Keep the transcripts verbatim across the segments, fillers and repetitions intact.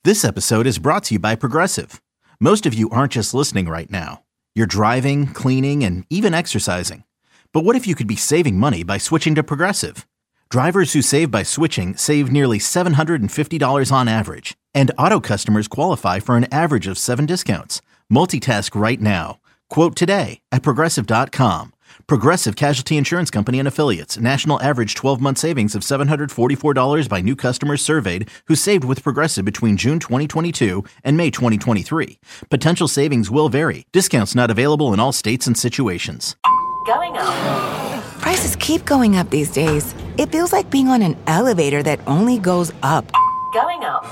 This episode is brought to you by Progressive. Most of you aren't just listening right now. You're driving, cleaning, and even exercising. But what if you could be saving money by switching to Progressive? Drivers who save by switching save nearly seven hundred fifty dollars on average. And auto customers qualify for an average of seven discounts. Multitask right now. Quote today at Progressive dot com. Progressive Casualty Insurance Company and Affiliates. National average twelve-month savings of seven hundred forty-four dollars by new customers surveyed who saved with Progressive between June twenty twenty-two and May twenty twenty-three. Potential savings will vary. Discounts not available in all states and situations. Going up. Prices keep going up these days. It feels like being on an elevator that only goes up. Going up.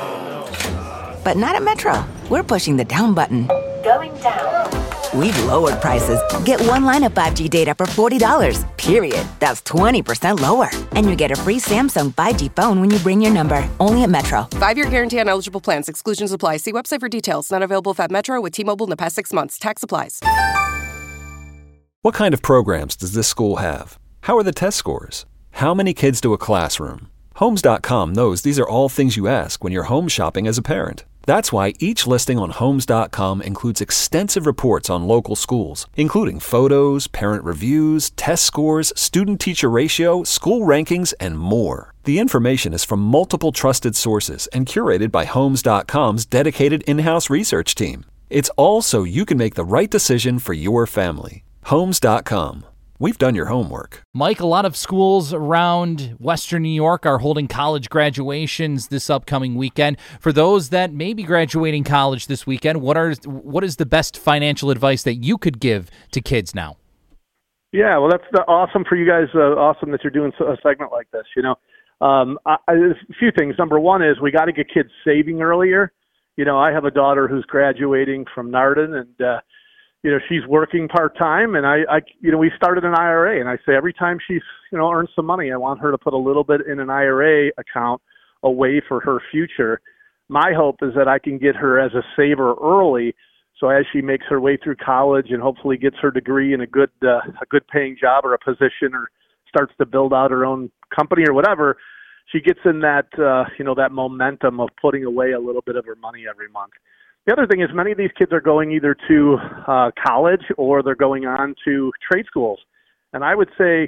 But not at Metro. We're pushing the down button. Going down. We've lowered prices. Get one line of five G data for forty dollars, period. That's twenty percent lower. And you get a free Samsung five G phone when you bring your number. Only at Metro. Five-year guarantee on eligible plans. Exclusions apply. See website for details. Not available at Metro with T-Mobile in the past six months. Tax applies. What kind of programs does this school have? How are the test scores? How many kids do a classroom? Homes dot com knows these are all things you ask when you're home shopping as a parent. That's why each listing on Homes dot com includes extensive reports on local schools, including photos, parent reviews, test scores, student-teacher ratio, school rankings, and more. The information is from multiple trusted sources and curated by Homes dot com's dedicated in-house research team. It's all so you can make the right decision for your family. Homes dot com. We've done your homework. Mike, a lot of schools around Western New York are holding college graduations this upcoming weekend. For those that may be graduating college this weekend, what are what is the best financial advice that you could give to kids now? Yeah, well, that's the, awesome for you guys. Uh, awesome that you're doing a segment like this. You know, um, I, I, a few things. Number one is we got to get kids saving earlier. You know, I have a daughter who's graduating from Narden, and uh, you know, she's working part-time, and I, I, you know, we started an I R A, and I say every time she's, you know, earns some money, I want her to put a little bit in an I R A account away for her future. My hope is that I can get her as a saver early, so as she makes her way through college and hopefully gets her degree in a good, uh, a good-paying job or a position, or starts to build out her own company or whatever, she gets in that, uh, you know, that momentum of putting away a little bit of her money every month. The other thing is many of these kids are going either to uh, college or they're going on to trade schools. And I would say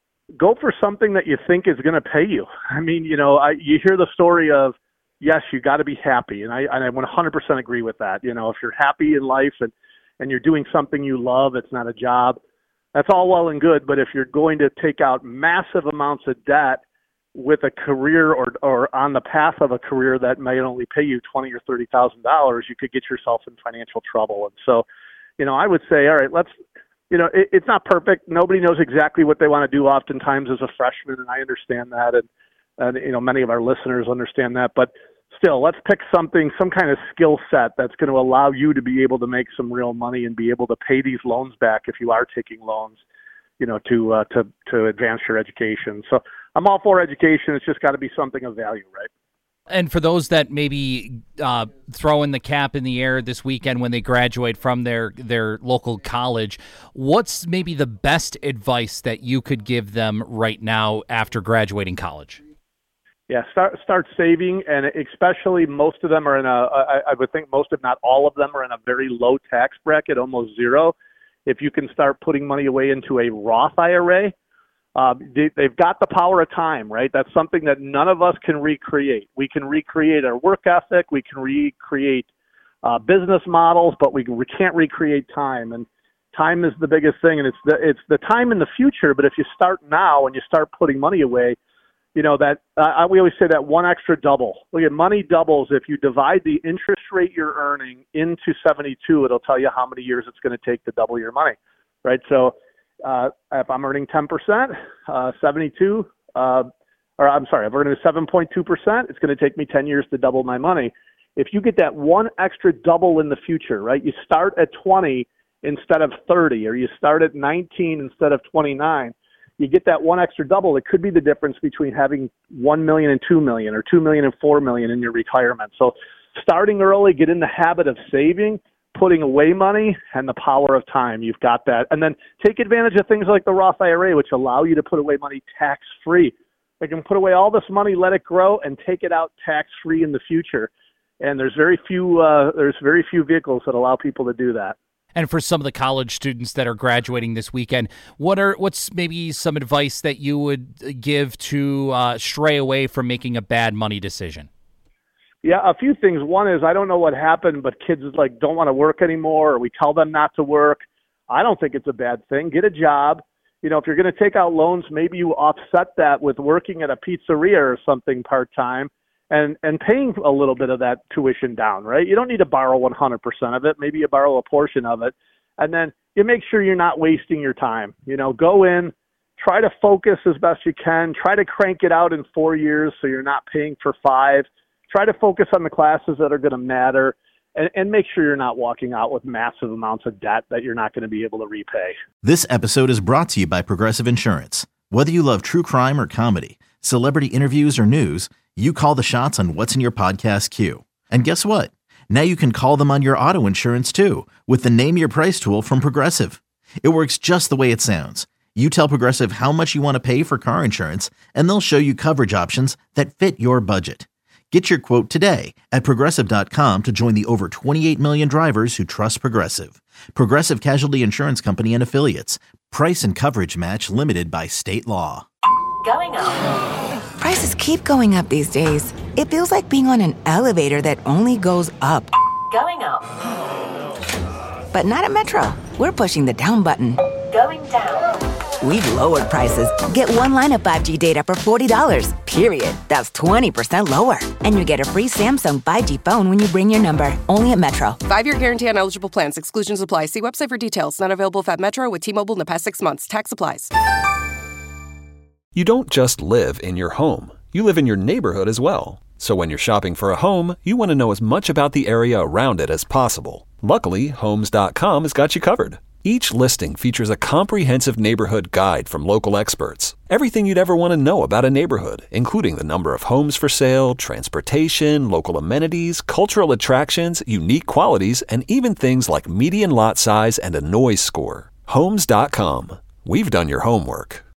go for something that you think is going to pay you. I mean, you know, I, you hear the story of, yes, you got to be happy. And I, and I one hundred percent agree with that. You know, if you're happy in life and, and you're doing something you love, it's not a job, that's all well and good. But if you're going to take out massive amounts of debt with a career or or on the path of a career that may only pay you twenty or thirty thousand dollars, you could get yourself in financial trouble. And so, you know, I would say, all right, let's, you know, it, it's not perfect. Nobody knows exactly what they want to do oftentimes as a freshman, and I understand that, and and you know, many of our listeners understand that. But still, let's pick something, some kind of skill set that's going to allow you to be able to make some real money and be able to pay these loans back if you are taking loans, you know, to uh, to to advance your education. So I'm all for education. It's just got to be something of value, right? And for those that maybe uh, throwing the cap in the air this weekend when they graduate from their, their local college, what's maybe the best advice that you could give them right now after graduating college? Yeah, start start saving, and especially most of them are in a, I, I would think most, if not all of them, are in a very low tax bracket, almost zero. If you can start putting money away into a Roth I R A, Uh, they, they've got the power of time, right? That's something that none of us can recreate. We can recreate our work ethic. We can recreate uh, business models, but we, we can't recreate time. And time is the biggest thing, and it's the it's the time in the future. But if you start now and you start putting money away, you know that uh, we always say that one extra double. Look at money doubles if you divide the interest rate you're earning into seventy-two. It'll tell you how many years it's going to take to double your money, right? So. Uh, if I'm earning ten percent, uh, seventy-two, uh, or I'm sorry, I'm earning seven point two percent, it's going to take me ten years to double my money. If you get that one extra double in the future, right, you start at twenty instead of thirty, or you start at nineteen instead of twenty-nine, you get that one extra double. It could be the difference between having one million and two million, or two million and four million in your retirement. So starting early, get in the habit of saving, putting away money, and the power of time. You've got that. And then take advantage of things like the Roth I R A, which allow you to put away money tax-free. They can put away all this money, let it grow, and take it out tax-free in the future. And there's very few uh, there's very few vehicles that allow people to do that. And for some of the college students that are graduating this weekend, what are what's maybe some advice that you would give to uh, stray away from making a bad money decision? Yeah, a few things. One is I don't know what happened, but kids like don't want to work anymore, or we tell them not to work. I don't think it's a bad thing. Get a job. You know, if you're going to take out loans, maybe you offset that with working at a pizzeria or something part-time and, and paying a little bit of that tuition down, right? You don't need to borrow one hundred percent of it. Maybe you borrow a portion of it. And then you make sure you're not wasting your time. You know, go in, try to focus as best you can. Try to crank it out in four years so you're not paying for five. Try to focus on the classes that are going to matter. And, and make sure you're not walking out with massive amounts of debt that you're not going to be able to repay. This episode is brought to you by Progressive Insurance. Whether you love true crime or comedy, celebrity interviews or news, you call the shots on what's in your podcast queue. And guess what? Now you can call them on your auto insurance too with the Name Your Price tool from Progressive. It works just the way it sounds. You tell Progressive how much you want to pay for car insurance, and they'll show you coverage options that fit your budget. Get your quote today at Progressive dot com to join the over twenty-eight million drivers who trust Progressive. Progressive Casualty Insurance Company and Affiliates. Price and coverage match limited by state law. Going up. Prices keep going up these days. It feels like being on an elevator that only goes up. Going up. But not at Metro. We're pushing the down button. Going down. We've lowered prices. Get one line of five G data for forty dollars, period. That's twenty percent lower. And you get a free Samsung five G phone when you bring your number. Only at Metro. Five-year guarantee on eligible plans. Exclusions apply. See website for details. Not available if at Metro with T-Mobile in the past six months. Tax applies. You don't just live in your home. You live in your neighborhood as well. So when you're shopping for a home, you want to know as much about the area around it as possible. Luckily, Homes dot com has got you covered. Each listing features a comprehensive neighborhood guide from local experts. Everything you'd ever want to know about a neighborhood, including the number of homes for sale, transportation, local amenities, cultural attractions, unique qualities, and even things like median lot size and a noise score. Homes dot com. We've done your homework.